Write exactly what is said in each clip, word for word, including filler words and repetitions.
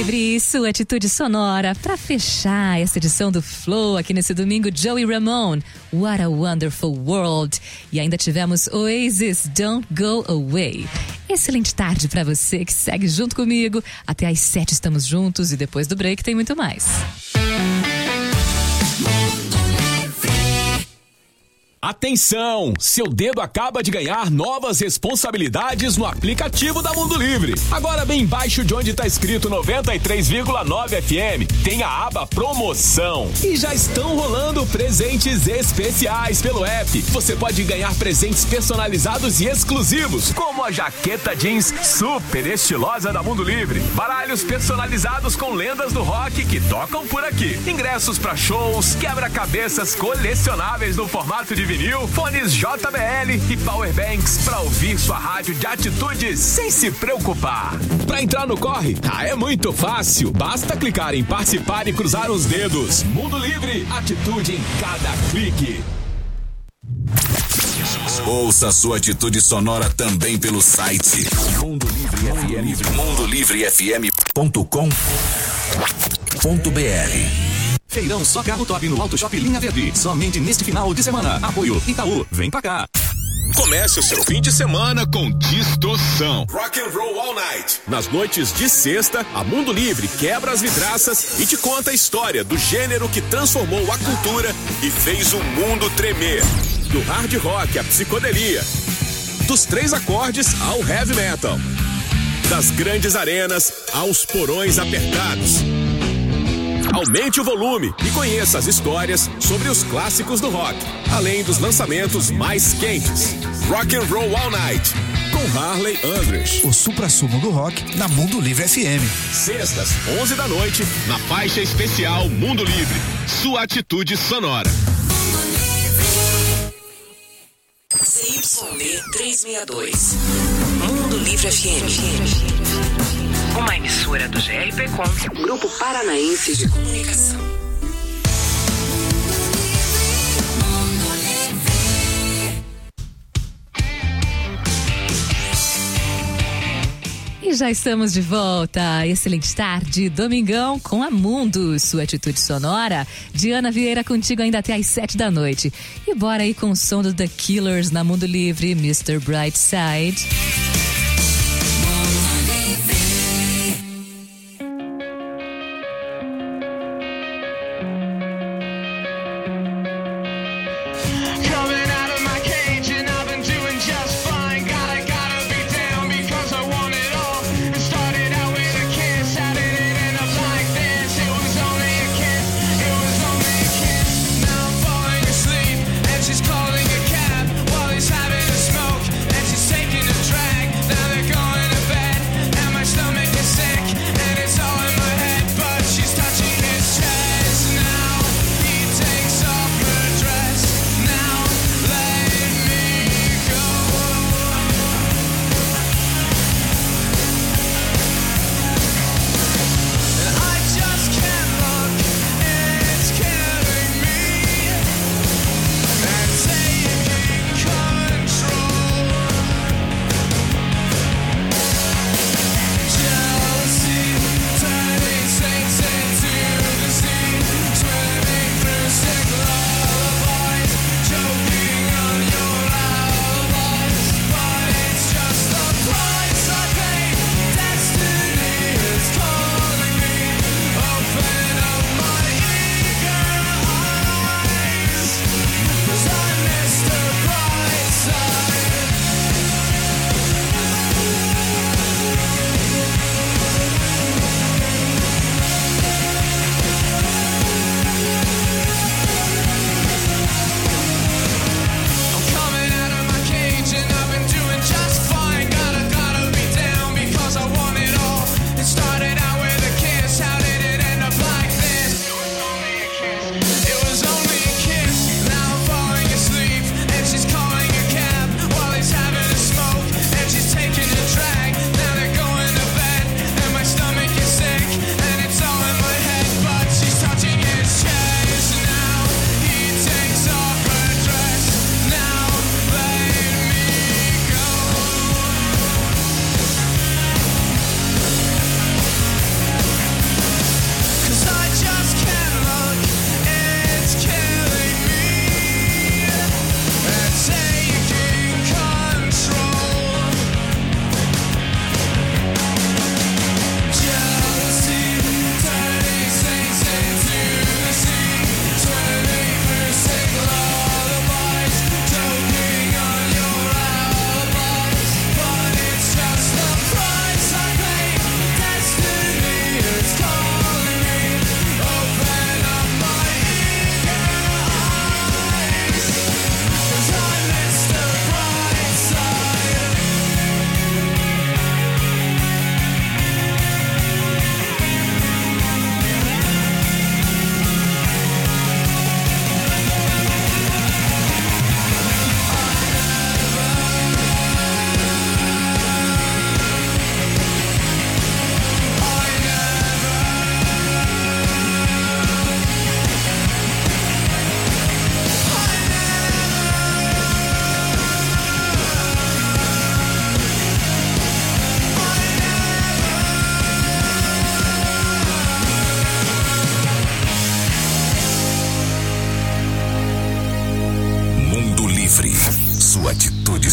Livre, sua atitude sonora para fechar essa edição do Flow aqui nesse domingo. Joey Ramone, What a Wonderful World. E ainda tivemos Oasis, Don't Go Away. Excelente tarde para você que segue junto comigo. Até às sete estamos juntos e depois do break tem muito mais. Atenção! Seu dedo acaba de ganhar novas responsabilidades no aplicativo da Mundo Livre. Agora bem embaixo de onde está escrito noventa e três vírgula nove F M, tem a aba Promoção. E já estão rolando presentes especiais pelo app. Você pode ganhar presentes personalizados e exclusivos, como a jaqueta jeans super estilosa da Mundo Livre, baralhos personalizados com lendas do rock que tocam por aqui, ingressos para shows, quebra-cabeças colecionáveis no formato de vinil, fones J B L e powerbanks para ouvir sua rádio de atitude sem se preocupar. Para entrar no corre, ah, é muito fácil. Basta clicar em participar e cruzar os dedos. Mundo Livre, atitude em cada clique. Ouça sua atitude sonora também pelo site Mundo Livre F M, mundo livre f m ponto com ponto b r. Feirão Só Carro Top no Auto Shop Linha Verde. Somente neste final de semana. Apoio Itaú. Vem pra cá. Comece o seu fim de semana com distorção. Rock and Roll All Night. Nas noites de sexta, a Mundo Livre quebra as vidraças e te conta a história do gênero que transformou a cultura e fez o mundo tremer. Do hard rock à psicodelia, dos três acordes ao heavy metal, das grandes arenas aos porões apertados. Aumente o volume e conheça as histórias sobre os clássicos do rock, além dos lançamentos mais quentes. Rock and Roll All Night, com Harley Andrews. O suprassumo do rock na Mundo Livre F M. Sextas, onze da noite, na faixa especial Mundo Livre. Sua atitude sonora. C Y D trezentos e sessenta e dois. Mundo Livre F M. Uma emissora do G R P Com, Grupo Paranaense de Comunicação. E já estamos de volta. Excelente tarde, domingão com a Mundo, sua atitude sonora. Diana Vieira contigo ainda até às sete da noite. E bora aí com o som do The Killers na Mundo Livre, mister Brightside. She's calling a cab while he's having a smoke, and she's taking a drag.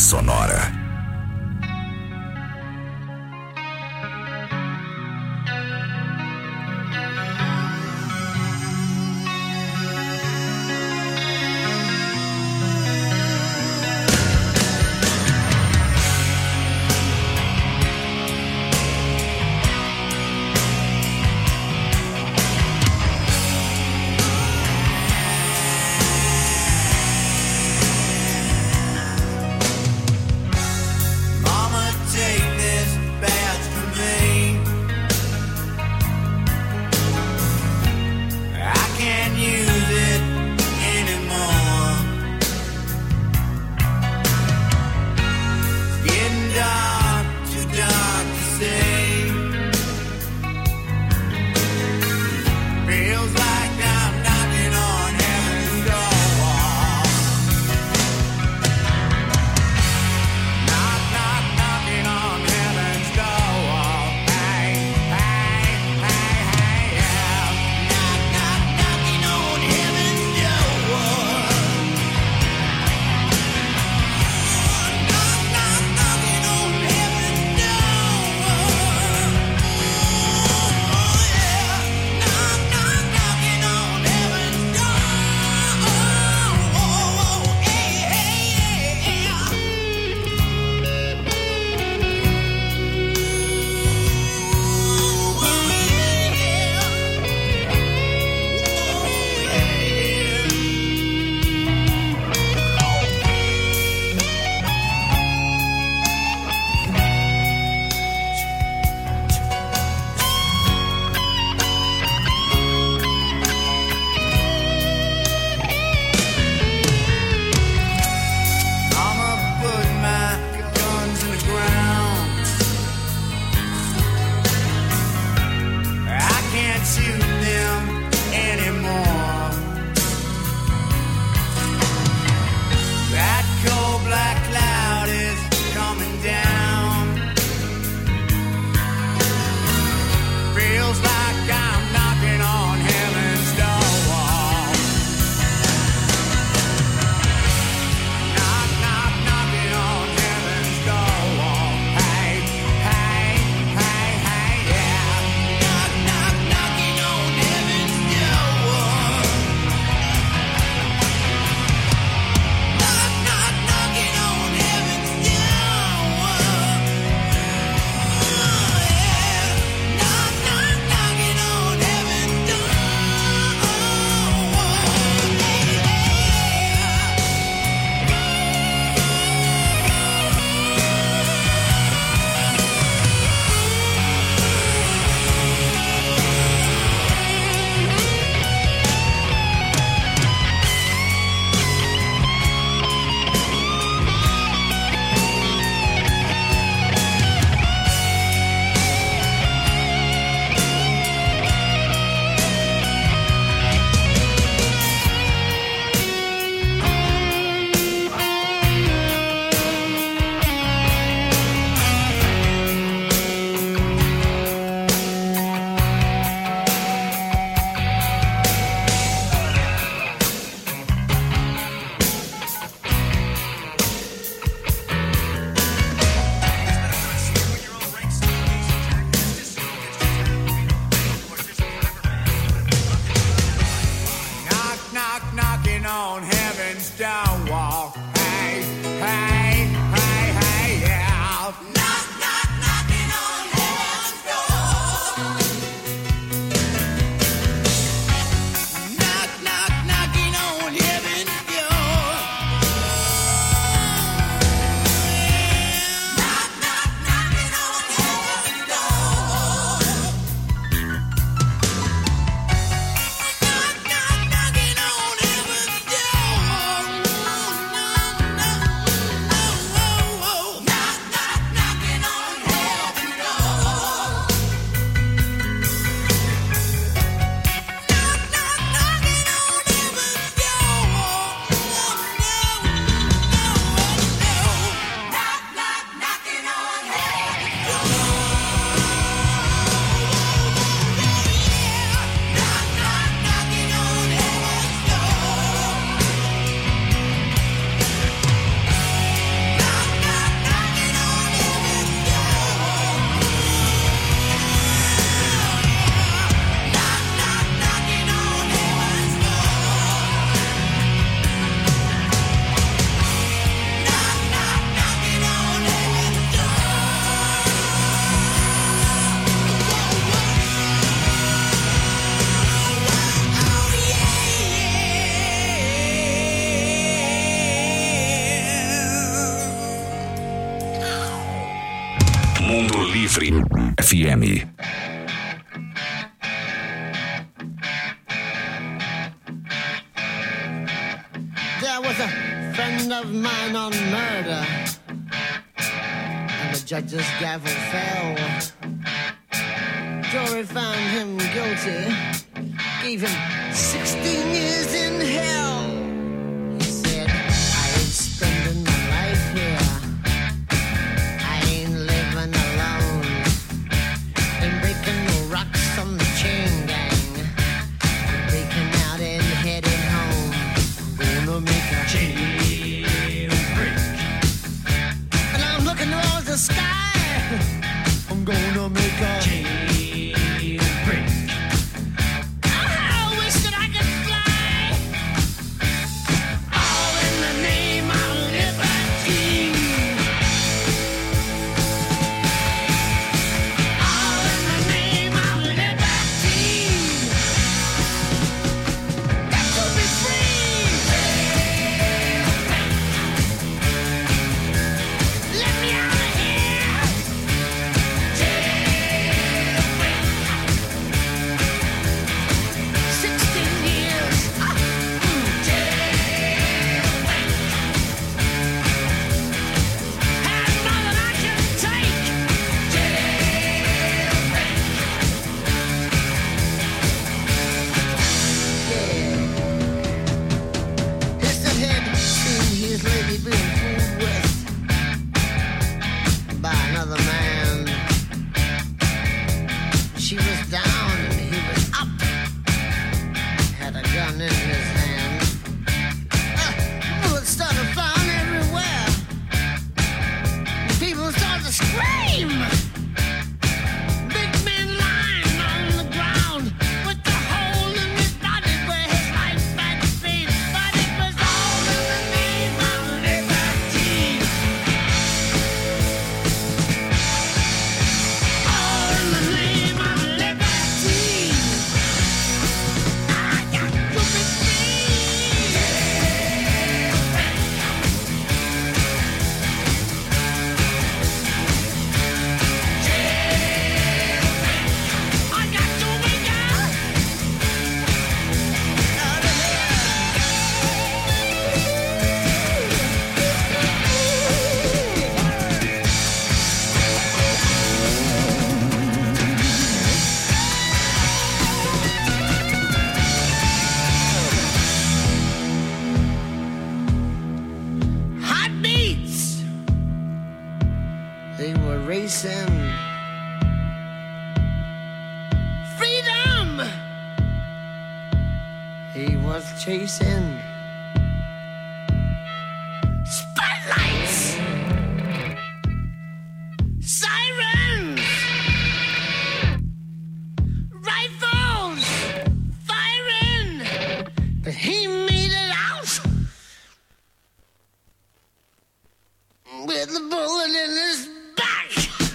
Sonora. Livre F M. There was a friend of mine on murder, and the judge's gavel fell. Jury found him guilty, gave him sixteen years in hell. He said, I ain't spending my life here, I ain't living alone, ain't breaking no rocks from the chain gang, I'm breaking out and heading home. I'm gonna make a jailbreak, and I'm looking towards the sky. I'm gonna make a jailbreak. Chasing spotlights, sirens, rifles firing, but he made it out with the bullet in his back.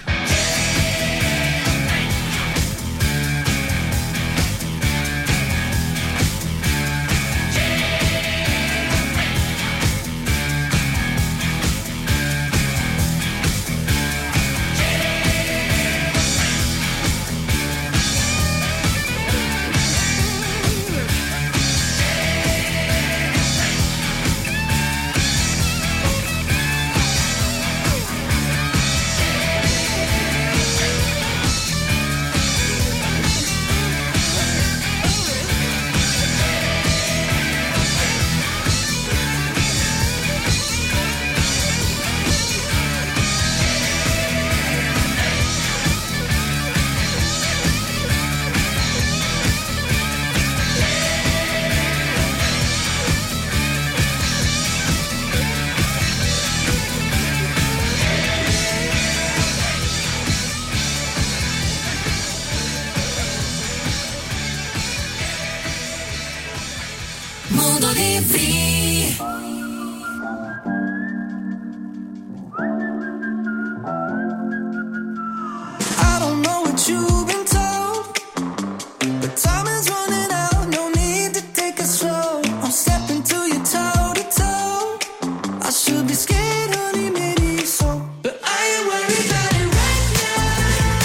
Mundo Livre. I don't know what you've been told, but time is running out, no need to take it slow. I'm stepping to you toe to toe. I should be scared, honey, maybe so, but I ain't worried about it right now.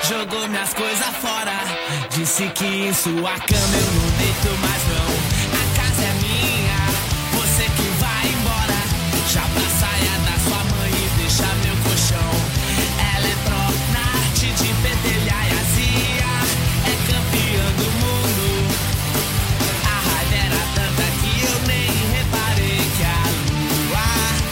jogou minhas coisas fora. Disse que em sua cama eu não deito mais não. A casa é minha, você que vai embora. Já pra saia da sua mãe e deixa meu colchão. Ela é pró na arte de pentelhar e azia. É campeã do mundo. A raiva era tanta que eu nem reparei que a lua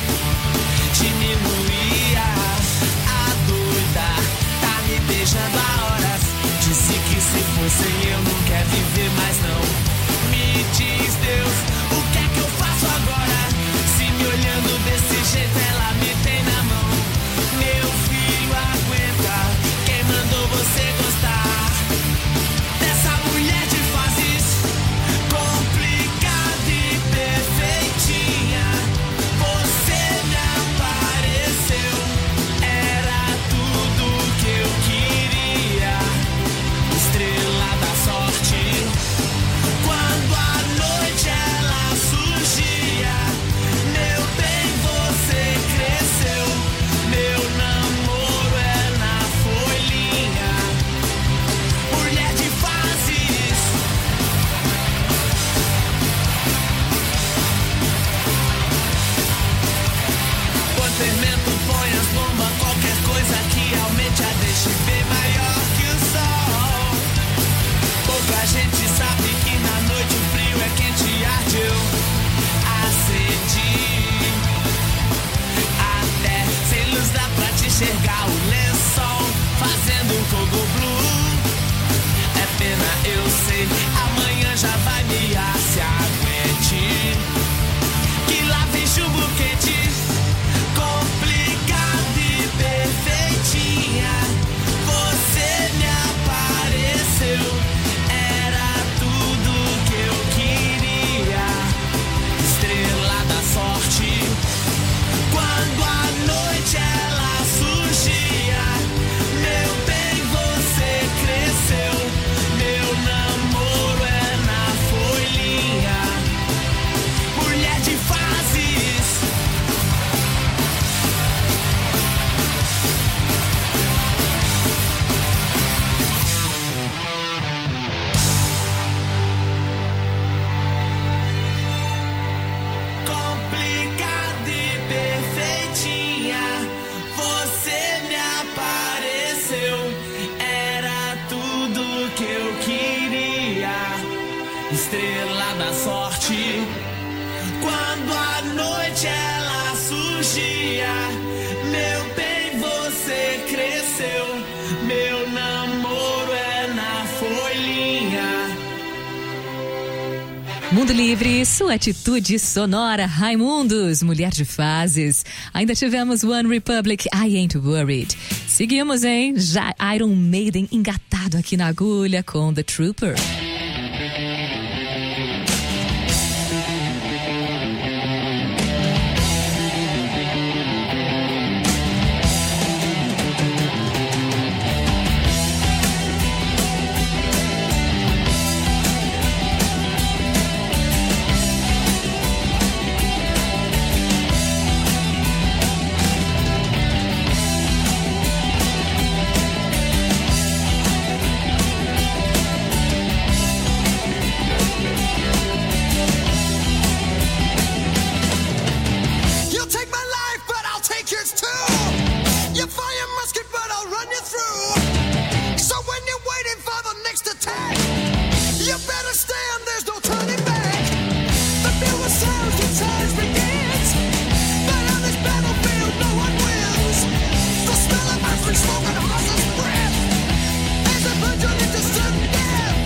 diminuía. A doida tá me beijando há horas. Disse que se fosse eu não quer viver mais não. Me diz Deus, o que é que eu faço agora? Se me olhando desse jeito ela me tem na mão. Meu filho aguenta, quem mandou você gostar dessa mulher de fases complicada e perfeitinha? Você me apareceu, era tudo que eu queria. Estrela da sorte, quando a noite ela surgia. Meu bem, você cresceu, meu namoro é na folhinha. Mulher de fases. Quando fermento põe as bombas, qualquer coisa que aumente a deixe bem maior que o sol. Pouca gente sabe que na noite o frio é quente e arde. Eu acendi, até sem luz dá pra te enxergar o lençol fazendo um fogo blue. É pena, eu sei, amanhã já vai me ar, se aguente, que lá vem chumbo quente, complicada e perfeitinha. Você me apareceu, era tudo que eu queria. Estrela da sorte, quando a noite ela surgia. Meu bem, você cresceu, meu namoro é na folhinha. Mulher de fases. Complicada e perfeitinha, você me apareceu, era tudo que eu queria. Estrela da sorte, quando a noite ela surgia. Meu bem, você cresceu, meu namoro é na folhinha. Mundo Livre, sua atitude sonora. Raimundos, Mulher de Fases. Ainda tivemos One Republic, I Ain't Worried. Seguimos, hein? Já Iron Maiden engatado aqui na agulha com The Trooper. You'll take my life, but I'll take yours too. You fire musket, but I'll run you through. So when you're waiting for the next attack, you better stand, there's no turning back. The mirror sounds, the charge begins. But on this battlefield, no one wins. The smell of ice cream smoke and horse's breath as they put you into sudden death.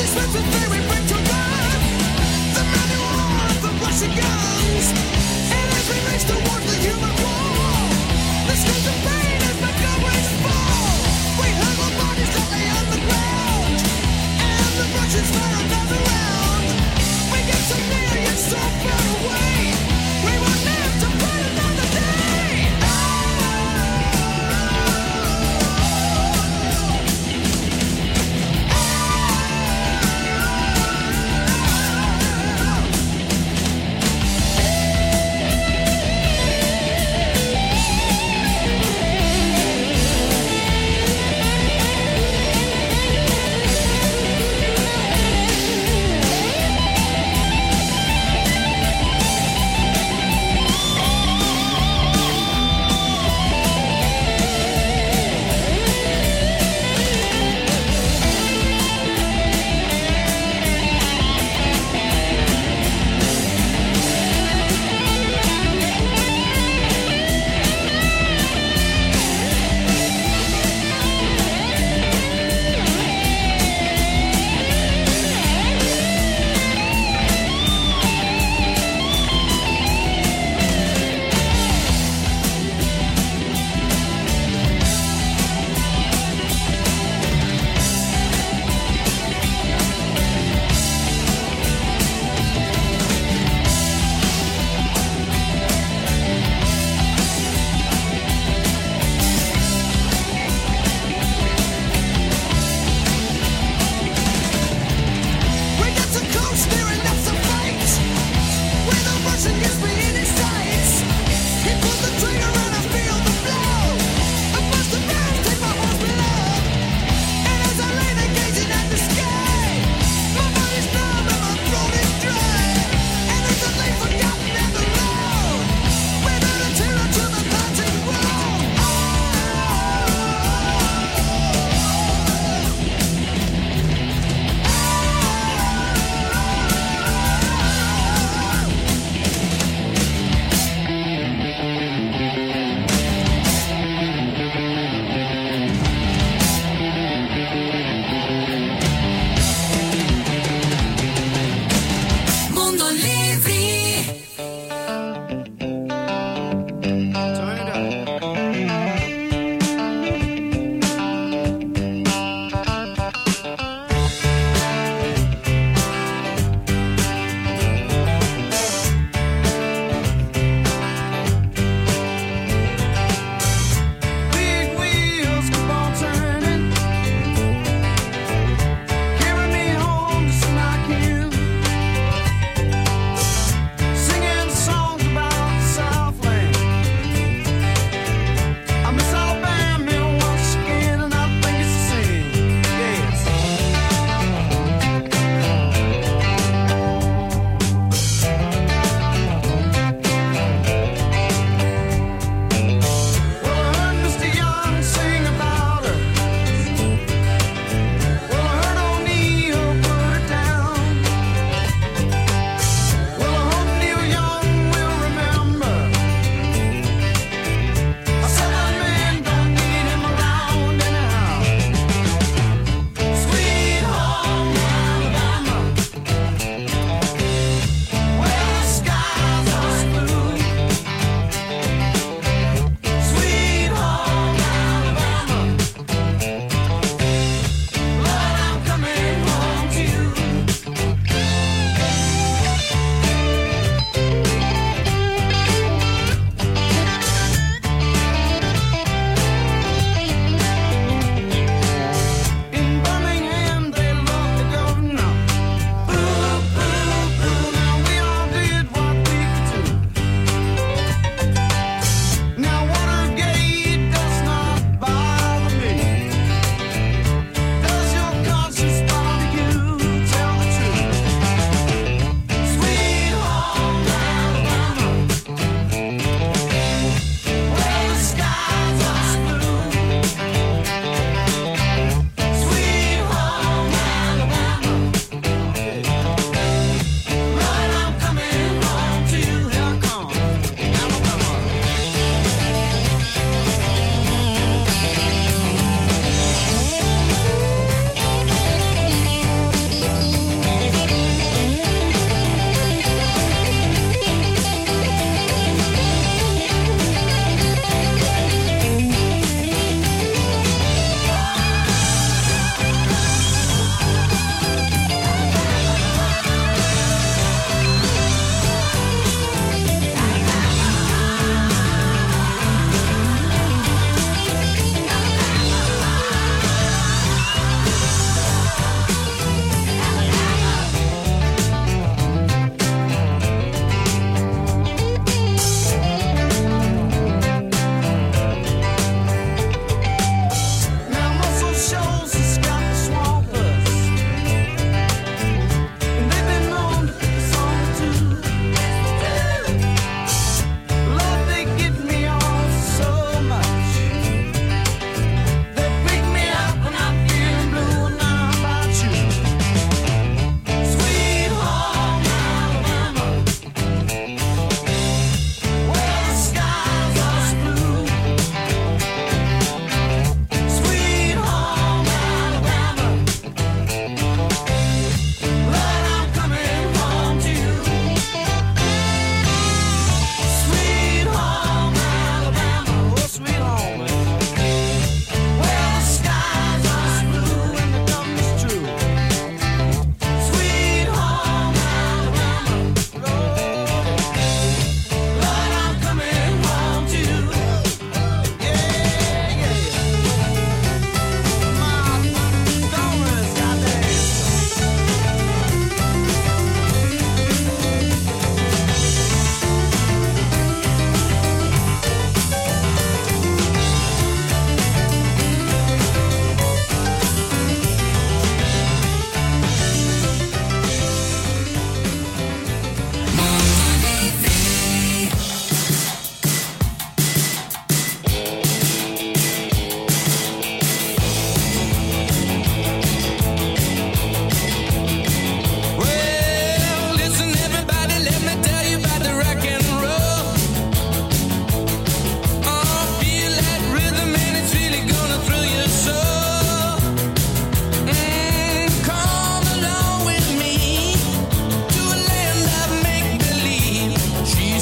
The man who owns the Russian guns. And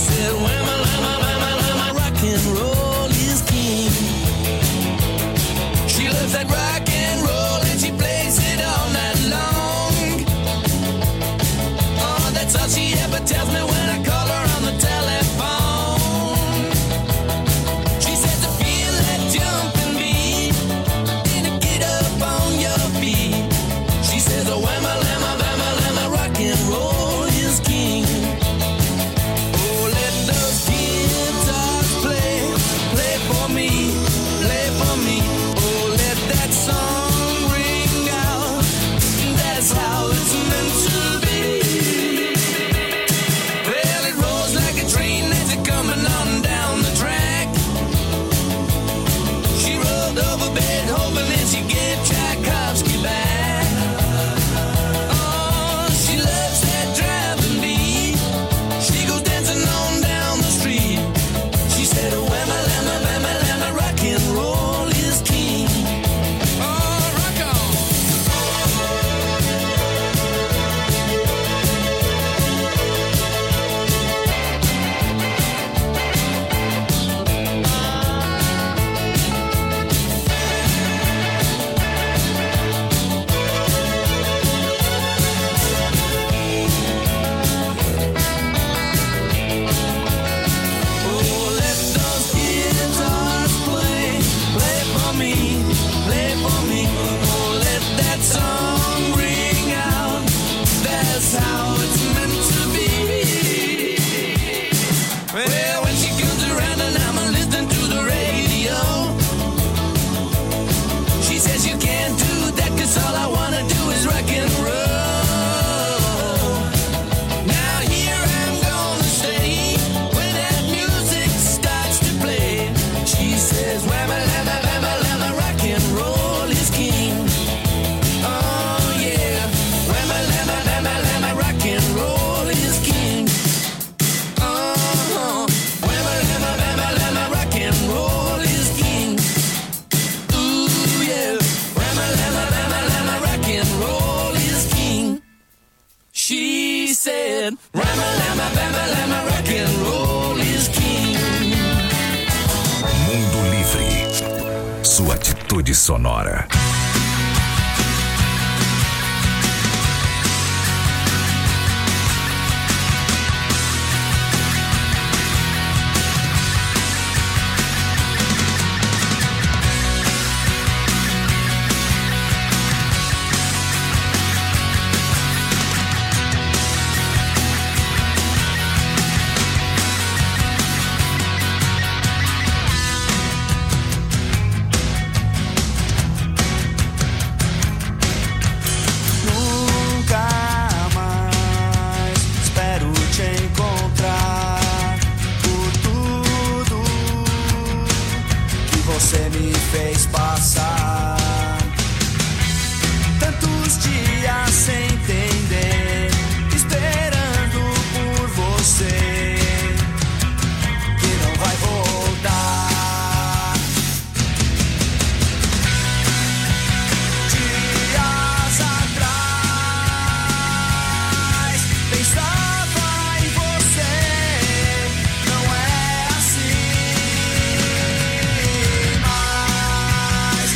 said, Whamma, lamma, lamma, lamma, rock and roll is king. She loves that rock and roll and she plays it all night long. Oh, that's all she ever tells me when I call her on the telephone. She says to feel that jumping beat, then to get up on your feet. She says, oh, whamma, lamma, lamma, lamma, rock and roll is king. Oh, let those guitars play, play for me, play for me. Oh, let that song ring out, that's how it's meant to be. Well, it rolls like a train as it's coming on down the track. She rolled over bed hoping that she'd get Tchaikovsky back. Oh, she loves that driving beat. She goes dancing on down the street. She said, oh, whamma, lamma, lamma, lamma, rock and roll is king. Oh, rock on. Oh, let those guitars play, play for me, play for me. Oh, let that song ring out, that's how it's meant to be. Well, when she comes around and I'm listening to the radio, she says you can't do that 'cause all I wanna do is rock and roll. Now here I'm gonna stay when that music starts to play. She says, whamma, lamma, lamma, lamma, rock and roll is king. Oh yeah, whamma, lamma, lamma, lamma, rock and roll is king. Oh, whamma, lamma, lamma, lamma, rock and roll is king. Ooh yeah, whamma, lamma, lamma, lamma, rock and roll is king. She said, whamma, lamma, lamma, lamma, rock and roll is king. Mundo Livre. Sua atitude sonora. Pensava em você, não é assim. Mas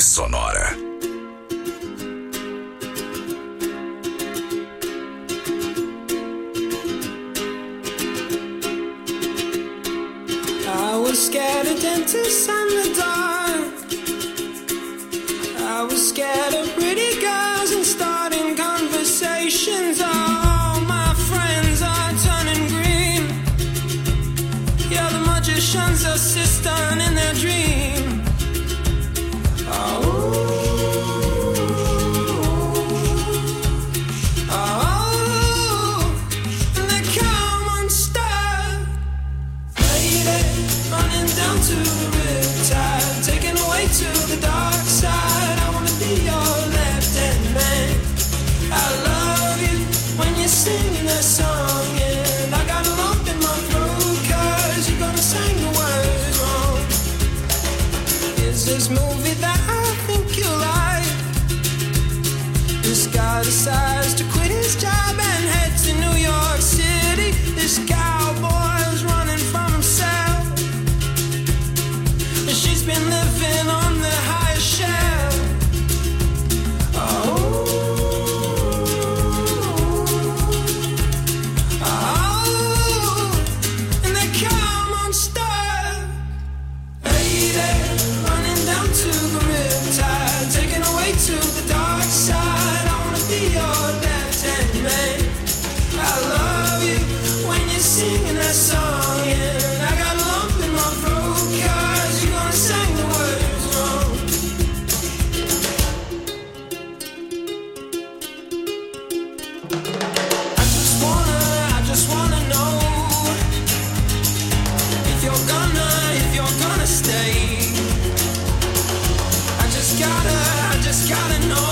Sonora. I was scared of dentists and the dark. I was scared of pretty girls and starting conversations. All my friends are turning green. Yeah, the magician's assistant in their dream. Oh, oh, and they come unstuck. Lady, running down to the riptide, taken away to the dark side. I wanna be your left-hand man. I love you when you're singing that song, and I got a lump in my throat 'cause you're gonna sing the words wrong. Is this movie that I think you like? This guy decides to quit his job and head to New York City. This cowboy's running from himself. She's been living on the highest shelf. Oh, oh, and they come unstuck. Lady, running down to the riptide, taken away to the dark side. I wanna be your left-hand man. I love you when you're singing that song, and I got a lump in my throat 'cause you're gonna sing the words wrong. I just wanna, I just wanna know if you're gonna, if you're gonna stay. I just gotta, I just gotta know.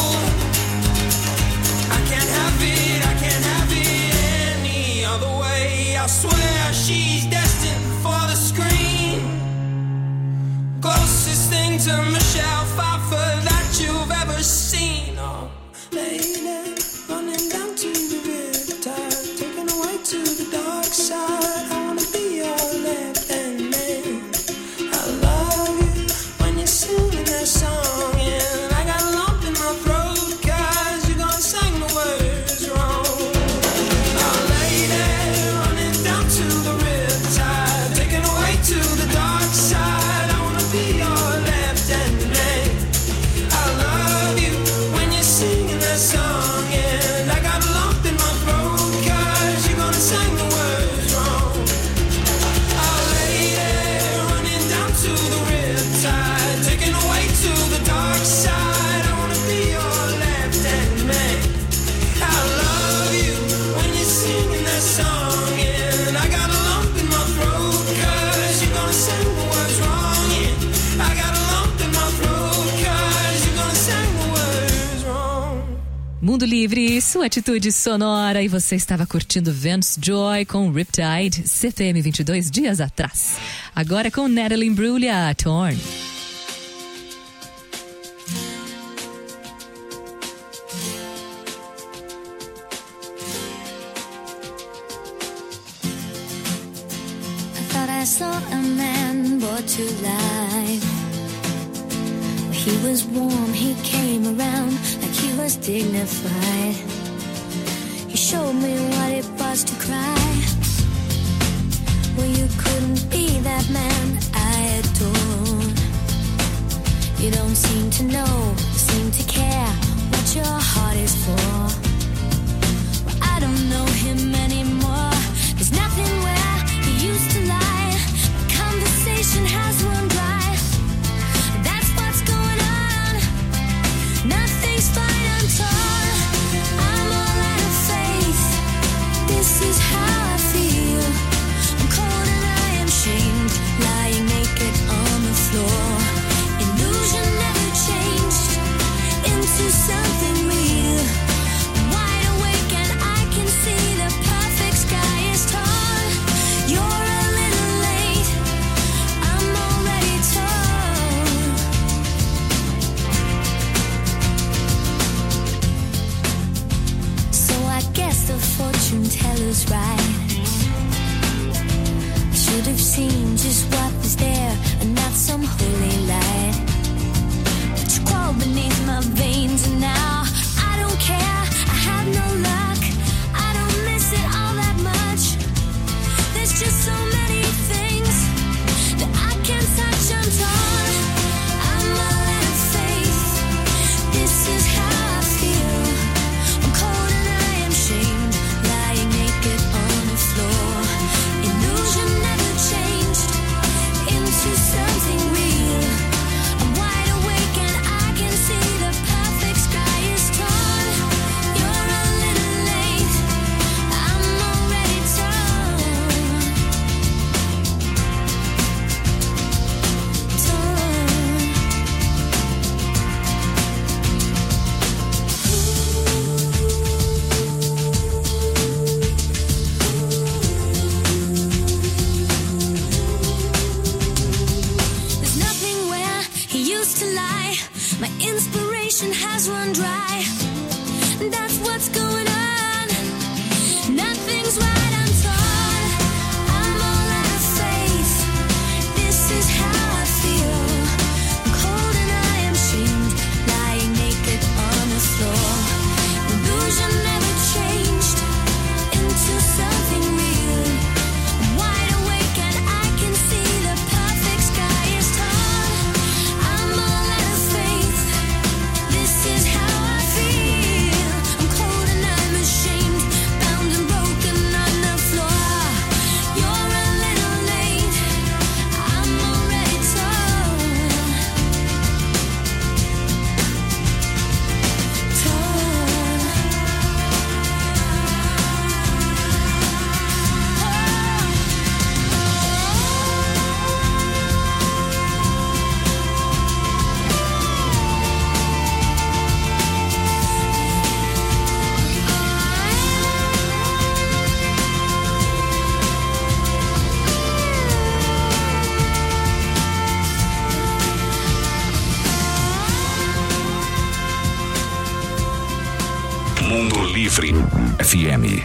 I can't have it, I can't have it any other way. I swear she's destined for the screen. Closest thing to Michelle Pfeiffer that you've ever seen. Oh, lady, running down to the riptide, taken away to the dark side. I wanna be your left-hand man. I love you when you're singing that song, and I got a lump in my throat 'cause you're gonna sing the words wrong. Oh, lady, running down to the riptide, taken away to the dark side. I wanna be your left-hand man. I love you when you're singing that song, and I got a lump in my throat 'cause you're gonna sing the words wrong. Oh, lady, running down to the riptide, taken away to the dark side. I wanna be your left-hand man. I love you when you're singing that song, and I got a lump in my throat 'cause you're gonna sing the words wrong. Yeah, I got a lump in my throat 'cause you're gonna sing the words wrong. Mundo Livre, sua atitude sonora, e você estava curtindo Vance Joy com Riptide, C P M vinte e dois dias atrás. Agora com Natalie Imbruglia, Torn. I thought I saw a man brought to life. He was warm, he came around like he was dignified. He showed me what it was to cry. Well, you couldn't be that man I adored. You don't seem to know, seem to care what your heart is for. Well, I don't know him anymore. There's nothing where he used to lie. The conversation has run dry. That's what's going on. Nothing's fine, I'm torn. I'm all out of faith. This is how I feel. I'm cold and I am shamed, lying naked on the floor. Illusion never changed into something real. I'm wide awake and I can see the perfect sky is torn. You're a little late, I'm already torn. So I guess the fortune teller's right. I should have seen just what was there and not some holy light. But friends, and now I don't care. I have no luck. I don't miss it all that much. There's just so many things that I can't touch. I'm torn. I'm all out of faith. This is how I feel. I'm cold and I am shamed, lying naked on the floor. Illusion never changed into something real. I'm wide awake and I can see the perfect sky is torn. You're a little late. I'm already torn. There's nothing where he used to lie. My inspiration has run dry. That's what's going on. Nothing's right, I'm torn. I'm all out of faith. This is how I feel. I'm cold and I am shamed, lying naked on the floor. Illusion never changed into something real. I'm wide awake and I can see the perfect sky is torn. I'm all out of faith. This is how I feel. I'm cold and I'm ashamed, bound and broken on the floor. You're a little late. I'm already torn. Mundo Livre F M.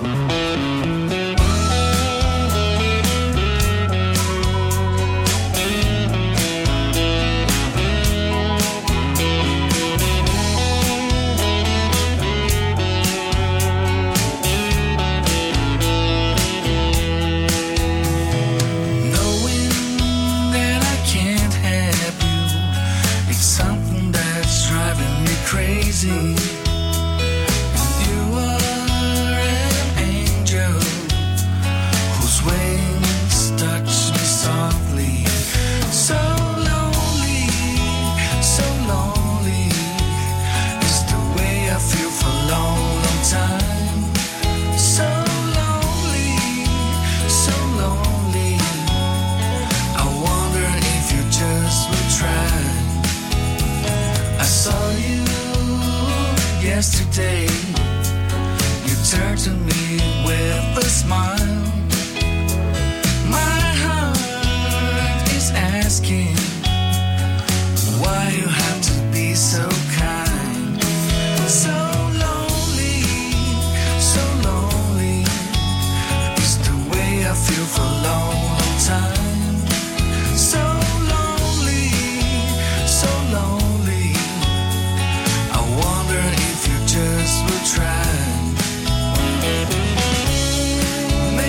Knowing that I can't have you, it's something that's driving me crazy. You are an angel whose wings touch me softly. So lonely, so lonely is the way I feel for a long, long time. So lonely, so lonely. I wonder if you just would try. I saw you yesterday. You turned to me with a smile. My heart is asking why you have to be so kind. So lonely, so lonely is the way I feel for a long, long time. So lonely, so lonely. I wonder if you just would try.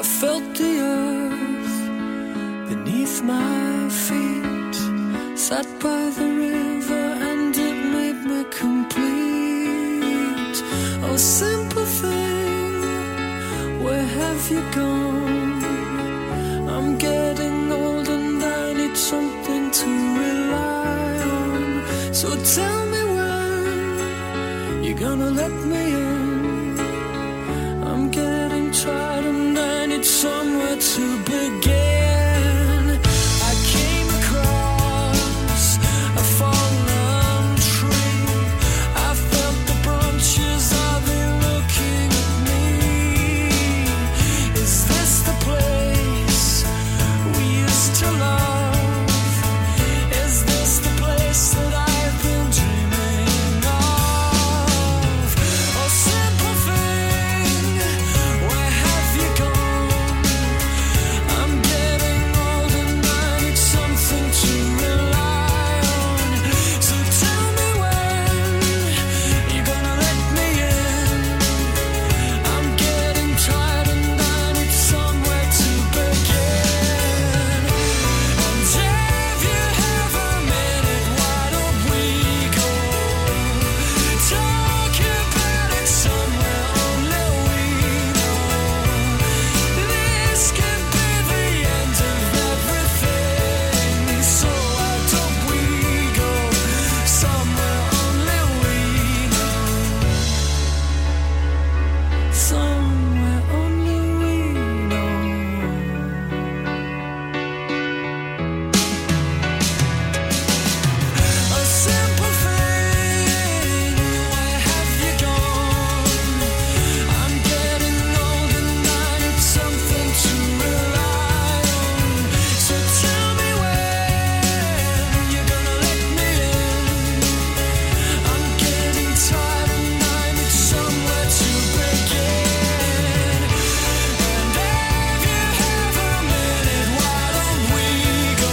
felt the earth beneath my feet, sat by the river and it made me complete. Oh, simple thing, where have you gone? I'm getting old and I need something to rely on. So tell me when you're gonna let me in. I'm getting tired and I need somewhere to begin. I came across a fallen tree. I felt the branches of it looking at me. Is this the place we used to love? Is this the place that I've been dreaming of? Oh, simple thing, where have you gone? I'm getting old and I need something to rely on. So tell me when you're gonna let me in. I'm getting tired and I need somewhere to begin. And if you have a minute, why don't we go talk about it somewhere only we know? This could be the end of everything. So why don't we go somewhere only we know? Somewhere only we know. A simple thing, where have you gone? I'm getting old and I need something to rely on. So tell me when you're gonna let me in. I'm getting tired and I need somewhere to begin. And if you have a minute, why don't we go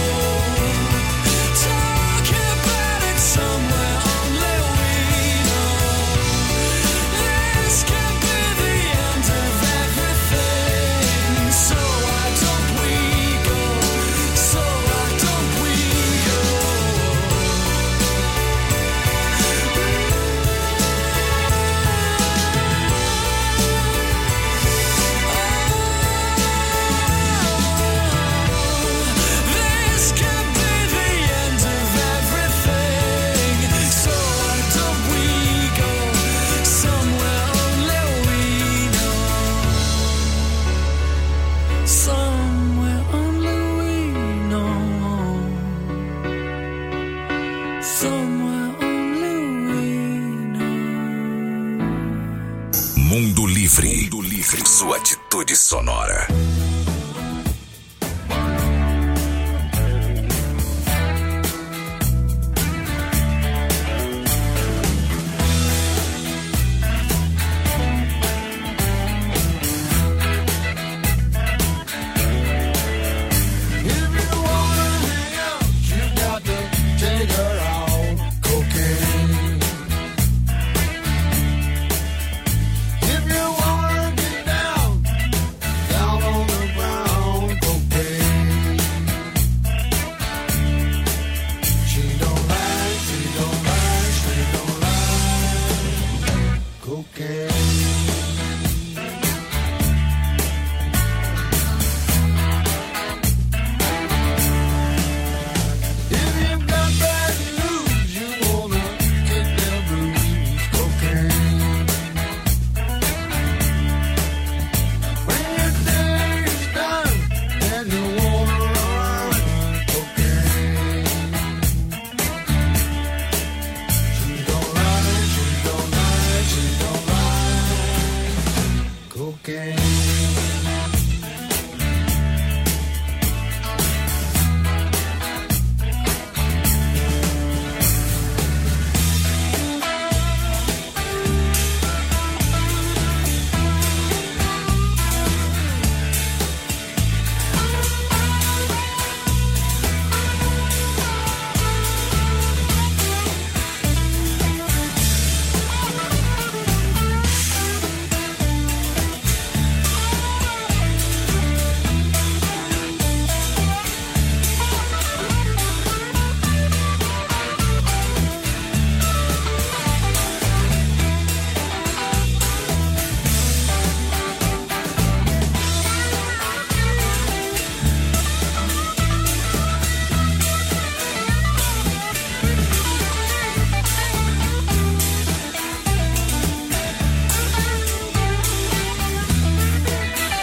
talk about it somewhere only we know? This could be the end of everything. So why don't we go? So why don't we go? This could be the end of everything. So why don't we go somewhere only we know? Somewhere only we know. Somewhere only we know. Mundo Livre. Mundo Livre. Sua atitude sonora.